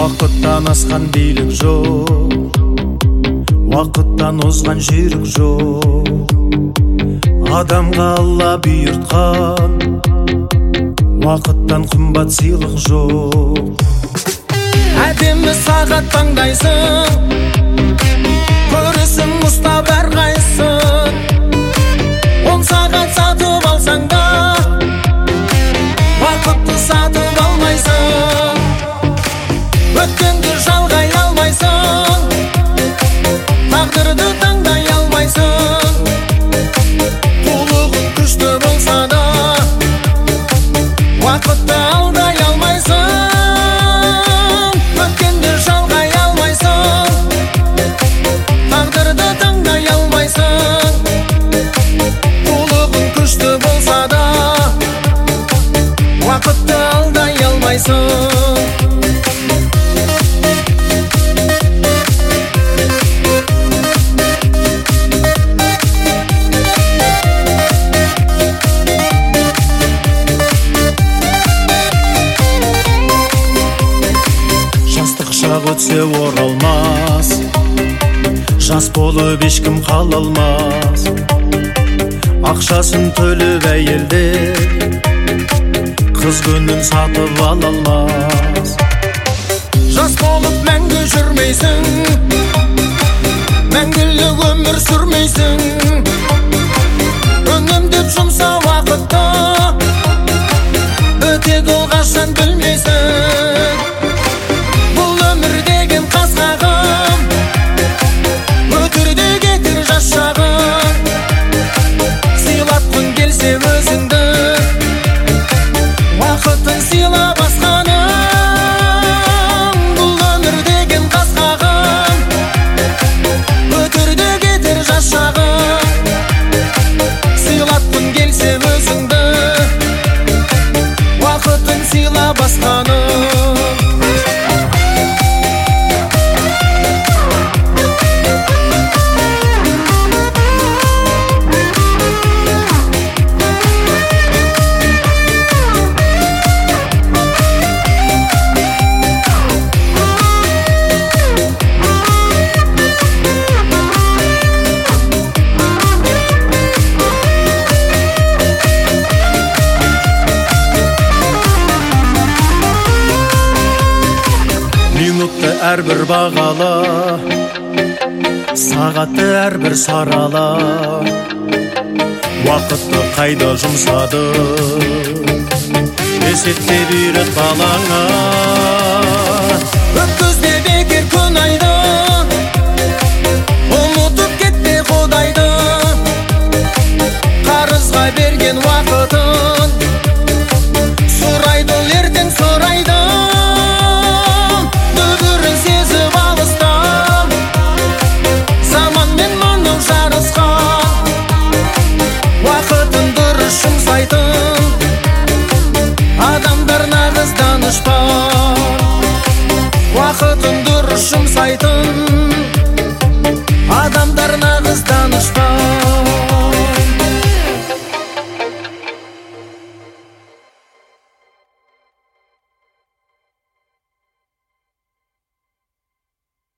Уақыттан асқан билік жоқ, уақыттан озған жүйрік жоқ. Адамға Алла бұйыртқан, уақыттан қымбат сыйлық жоқ. Әдемі сағат таңдайсың, көрісің ұстап әрқайсың. 10 сағат сатып алсаң да, уақытты сатып алмайсың. Өткенді жалғай алмайсың, тағдырды таңдай алмайсың. Қулығың күшті болса да, уақытты алдай алмайсың. Өткенді жалғай алмайсың, тағдырды таңдай алмайсың. Қулығың күшті болса да, уақытты алдай алмайсың. Өтсе оралмас, жас болып ешкім қала алмас. Ақшасын төліп әйелдер, қыз гүнін сатып ала алмас. Жас болып мәңгі жүрмейсің, мәңгілік өмір сүрмейсің. Үнемдеп жұмса уақытты, өтеді ол қашан білмейсің. Өзіңді уақытын сыйла басқаның. Бұл өмір деген қасқағым, өтірді кетер жас шағым. Сыйлатқың келсе өзіңді уақытын сыйла басқаның. Минутты әрбір бағала, сағатты әрбір сарала. Уақытты қайда жұмсады, есептеп үйрет балаңа.